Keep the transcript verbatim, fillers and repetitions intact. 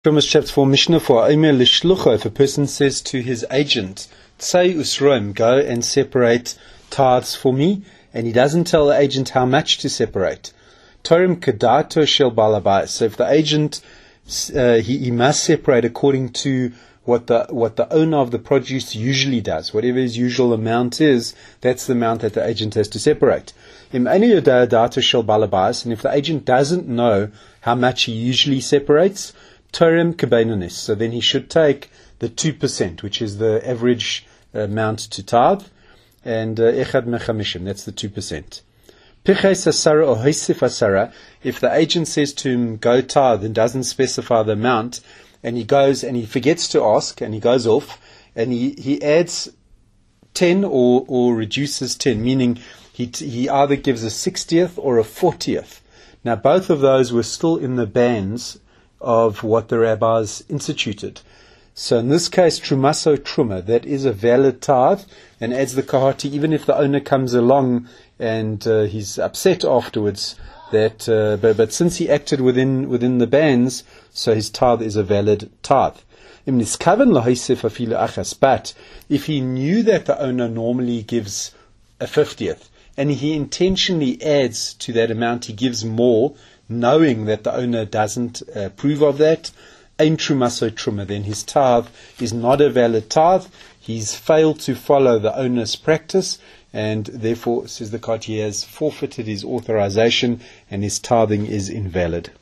Trumas chapter four, Mishnah four. If a person says to his agent, Tsei usroim, go and separate tithes for me, and he doesn't tell the agent how much to separate. Torim kadato shel balabai. So if the agent, uh, he, he must separate according to what the what the owner of the produce usually does. Whatever his usual amount is, that's the amount that the agent has to separate. And if the agent doesn't know how much he usually separates, Torem kebeinonis. So then he should take the two percent, which is the average amount to tithe, and echad mechamishim, that's the two percent. Piches asara or hoisif asara, if the agent says to him, go tithe, and doesn't specify the amount, and he goes and he forgets to ask, and he goes off, and he, he adds ten or, or reduces ten, meaning he, he either gives a sixtieth or a fortieth. Now both of those were still in the bands of what the rabbis instituted. So in this case, trumaso truma, that is a valid tithe, and adds the kahati, even if the owner comes along and uh, he's upset afterwards, that uh, but, but since he acted within within the bands, so his tithe is a valid tithe. But if he knew that the owner normally gives a fiftieth, and he intentionally adds to that amount, he gives more, knowing that the owner doesn't uh, approve of that, ain trumaso truma, then his tithe is not a valid tithe. He's failed to follow the owner's practice, and therefore, says the Qadi, he has forfeited his authorization, and his tithing is invalid.